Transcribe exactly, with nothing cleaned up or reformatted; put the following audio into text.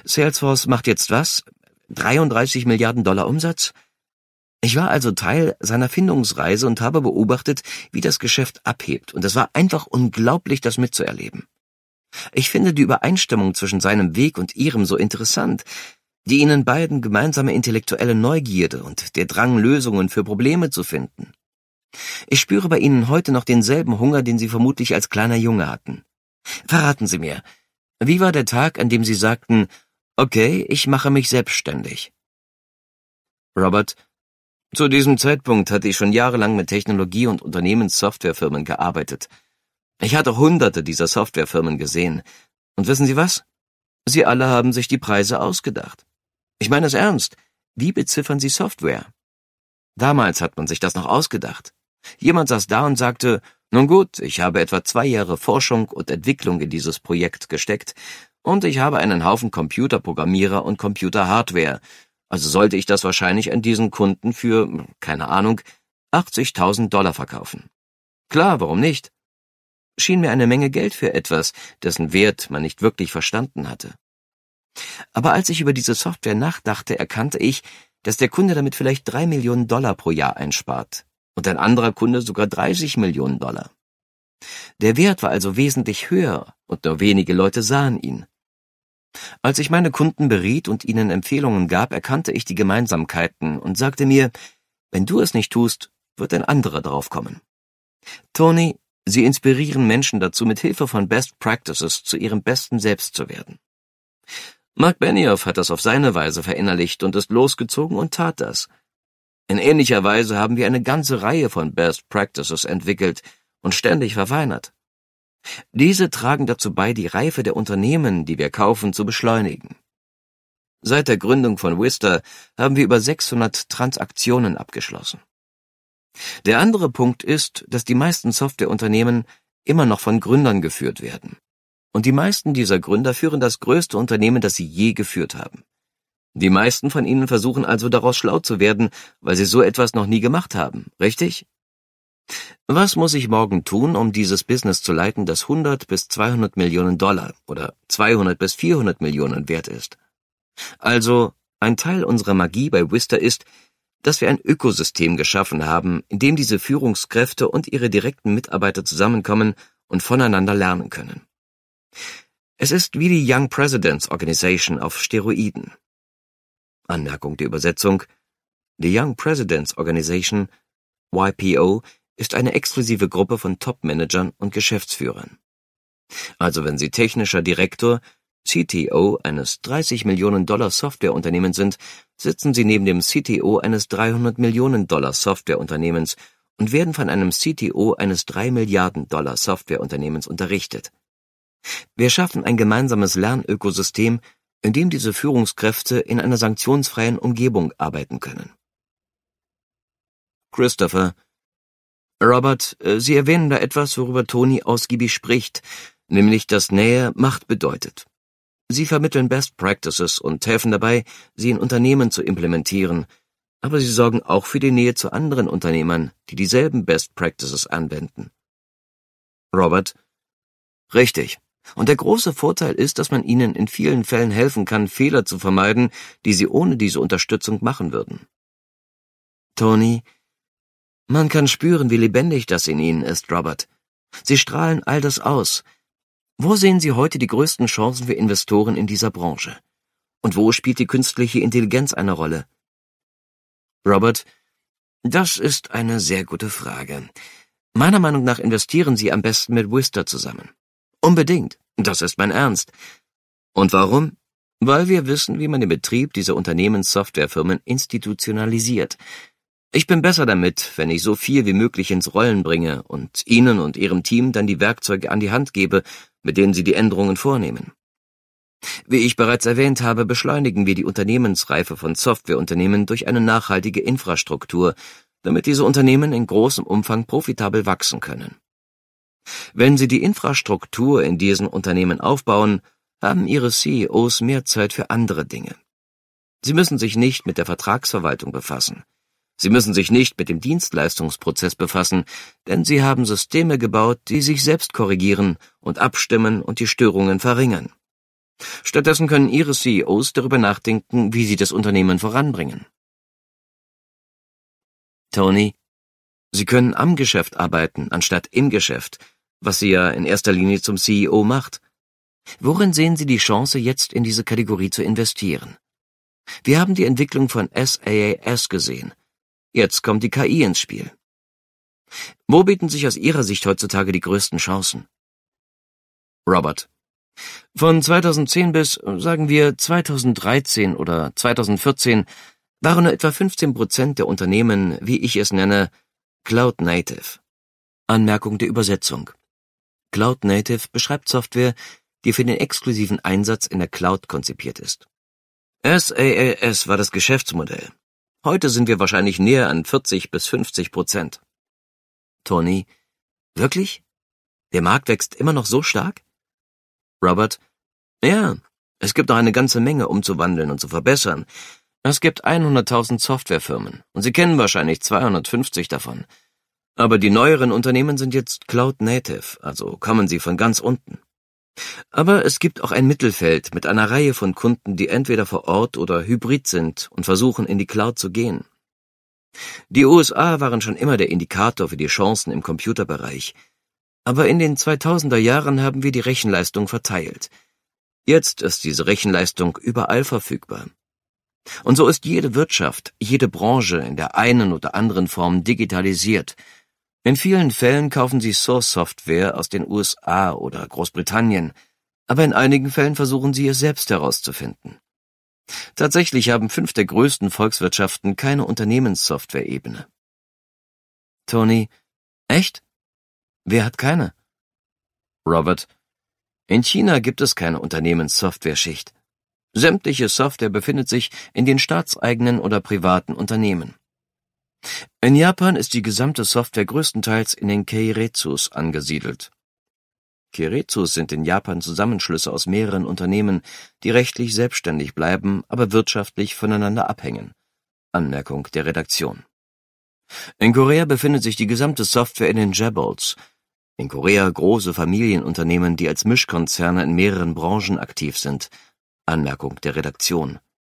Salesforce macht jetzt was? dreiunddreißig Milliarden Dollar Umsatz? Ich war also Teil seiner Findungsreise und habe beobachtet, wie das Geschäft abhebt, und es war einfach unglaublich, das mitzuerleben. Ich finde die Übereinstimmung zwischen seinem Weg und ihrem so interessant, die ihnen beiden gemeinsame intellektuelle Neugierde und der Drang, Lösungen für Probleme zu finden. Ich spüre bei ihnen heute noch denselben Hunger, den sie vermutlich als kleiner Junge hatten. Verraten Sie mir, wie war der Tag, an dem Sie sagten, okay, ich mache mich selbstständig? Robert: Zu diesem Zeitpunkt hatte ich schon jahrelang mit Technologie- und Unternehmenssoftwarefirmen gearbeitet. Ich hatte hunderte dieser Softwarefirmen gesehen. Und wissen Sie was? Sie alle haben sich die Preise ausgedacht. Ich meine es ernst. Wie beziffern Sie Software? Damals hat man sich das noch ausgedacht. Jemand saß da und sagte, nun gut, ich habe etwa zwei Jahre Forschung und Entwicklung in dieses Projekt gesteckt und ich habe einen Haufen Computerprogrammierer und Computerhardware. Also sollte ich das wahrscheinlich an diesen Kunden für, keine Ahnung, achtzigtausend Dollar verkaufen. Klar, warum nicht? Schien mir eine Menge Geld für etwas, dessen Wert man nicht wirklich verstanden hatte. Aber als ich über diese Software nachdachte, erkannte ich, dass der Kunde damit vielleicht drei Millionen Dollar pro Jahr einspart und ein anderer Kunde sogar dreißig Millionen Dollar. Der Wert war also wesentlich höher und nur wenige Leute sahen ihn. Als ich meine Kunden beriet und ihnen Empfehlungen gab, erkannte ich die Gemeinsamkeiten und sagte mir, wenn du es nicht tust, wird ein anderer drauf kommen. Tony, Sie inspirieren Menschen dazu, mit Hilfe von Best Practices zu ihrem besten Selbst zu werden. Mark Benioff hat das auf seine Weise verinnerlicht und ist losgezogen und tat das. In ähnlicher Weise haben wir eine ganze Reihe von Best Practices entwickelt und ständig verfeinert. Diese tragen dazu bei, die Reife der Unternehmen, die wir kaufen, zu beschleunigen. Seit der Gründung von Vista haben wir über sechshundert Transaktionen abgeschlossen. Der andere Punkt ist, dass die meisten Softwareunternehmen immer noch von Gründern geführt werden. Und die meisten dieser Gründer führen das größte Unternehmen, das sie je geführt haben. Die meisten von ihnen versuchen also daraus schlau zu werden, weil sie so etwas noch nie gemacht haben, richtig? Was muss ich morgen tun, um dieses Business zu leiten, das hundert bis zweihundert Millionen Dollar oder zweihundert bis vierhundert Millionen wert ist? Also, ein Teil unserer Magie bei Vista ist, dass wir ein Ökosystem geschaffen haben, in dem diese Führungskräfte und ihre direkten Mitarbeiter zusammenkommen und voneinander lernen können. Es ist wie die Young Presidents Organization auf Steroiden. Anmerkung der Übersetzung: Die Young Presidents Organization, Y P O, ist eine exklusive Gruppe von Top-Managern und Geschäftsführern. Also wenn Sie technischer Direktor, C T O eines dreißig Millionen Dollar Softwareunternehmens sind, sitzen Sie neben dem C T O eines dreihundert Millionen Dollar Softwareunternehmens und werden von einem C T O eines drei Milliarden Dollar Softwareunternehmens unterrichtet. Wir schaffen ein gemeinsames Lernökosystem, in dem diese Führungskräfte in einer sanktionsfreien Umgebung arbeiten können. Christopher: Robert, Sie erwähnen da etwas, worüber Tony ausgiebig spricht, nämlich, dass Nähe Macht bedeutet. Sie vermitteln Best Practices und helfen dabei, sie in Unternehmen zu implementieren, aber sie sorgen auch für die Nähe zu anderen Unternehmern, die dieselben Best Practices anwenden. Robert: Richtig. Und der große Vorteil ist, dass man ihnen in vielen Fällen helfen kann, Fehler zu vermeiden, die sie ohne diese Unterstützung machen würden. Tony: Man kann spüren, wie lebendig das in Ihnen ist, Robert. Sie strahlen all das aus. Wo sehen Sie heute die größten Chancen für Investoren in dieser Branche? Und wo spielt die künstliche Intelligenz eine Rolle? Robert: Das ist eine sehr gute Frage. Meiner Meinung nach investieren Sie am besten mit Vista zusammen. Unbedingt. Das ist mein Ernst. Und warum? Weil wir wissen, wie man den Betrieb dieser Unternehmenssoftwarefirmen institutionalisiert. Ich bin besser damit, wenn ich so viel wie möglich ins Rollen bringe und Ihnen und Ihrem Team dann die Werkzeuge an die Hand gebe, mit denen Sie die Änderungen vornehmen. Wie ich bereits erwähnt habe, beschleunigen wir die Unternehmensreife von Softwareunternehmen durch eine nachhaltige Infrastruktur, damit diese Unternehmen in großem Umfang profitabel wachsen können. Wenn Sie die Infrastruktur in diesen Unternehmen aufbauen, haben Ihre C E Os mehr Zeit für andere Dinge. Sie müssen sich nicht mit der Vertragsverwaltung befassen. Sie müssen sich nicht mit dem Dienstleistungsprozess befassen, denn Sie haben Systeme gebaut, die sich selbst korrigieren und abstimmen und die Störungen verringern. Stattdessen können Ihre C E Os darüber nachdenken, wie sie das Unternehmen voranbringen. Tony, Sie können am Geschäft arbeiten, anstatt im Geschäft, was Sie ja in erster Linie zum C E O macht. Worin sehen Sie die Chance, jetzt in diese Kategorie zu investieren? Wir haben die Entwicklung von S A A S gesehen. Jetzt kommt die K I ins Spiel. Wo bieten sich aus Ihrer Sicht heutzutage die größten Chancen? Robert: Von zweitausendzehn bis, sagen wir, zweitausenddreizehn oder zweitausendvierzehn waren nur etwa fünfzehn Prozent der Unternehmen, wie ich es nenne, Cloud Native. Anmerkung der Übersetzung. Cloud Native beschreibt Software, die für den exklusiven Einsatz in der Cloud konzipiert ist. S A A S war das Geschäftsmodell. Heute sind wir wahrscheinlich näher an vierzig bis fünfzig Prozent. Tony: Wirklich? Der Markt wächst immer noch so stark? Robert: Ja, es gibt noch eine ganze Menge umzuwandeln und zu verbessern. Es gibt hunderttausend Softwarefirmen und Sie kennen wahrscheinlich zweihundertfünfzig davon. Aber die neueren Unternehmen sind jetzt Cloud Native, also kommen sie von ganz unten. Aber es gibt auch ein Mittelfeld mit einer Reihe von Kunden, die entweder vor Ort oder hybrid sind und versuchen, in die Cloud zu gehen. Die U S A waren schon immer der Indikator für die Chancen im Computerbereich. Aber in den zweitausender Jahren haben wir die Rechenleistung verteilt. Jetzt ist diese Rechenleistung überall verfügbar. Und so ist jede Wirtschaft, jede Branche in der einen oder anderen Form digitalisiert. In vielen Fällen kaufen Sie Source-Software aus den U S A oder Großbritannien, aber in einigen Fällen versuchen Sie es selbst herauszufinden. Tatsächlich haben fünf der größten Volkswirtschaften keine Unternehmenssoftware-Ebene. Tony: Echt? Wer hat keine? Robert: In China gibt es keine Unternehmenssoftware-Schicht. Sämtliche Software befindet sich in den staatseigenen oder privaten Unternehmen. In Japan ist die gesamte Software größtenteils in den Keiretsus angesiedelt. Keiretsus sind in Japan Zusammenschlüsse aus mehreren Unternehmen, die rechtlich selbstständig bleiben, aber wirtschaftlich voneinander abhängen. Anmerkung der Redaktion. In Korea befindet sich die gesamte Software in den Chaebols. In Korea große Familienunternehmen, die als Mischkonzerne in mehreren Branchen aktiv sind. Anmerkung der Redaktion.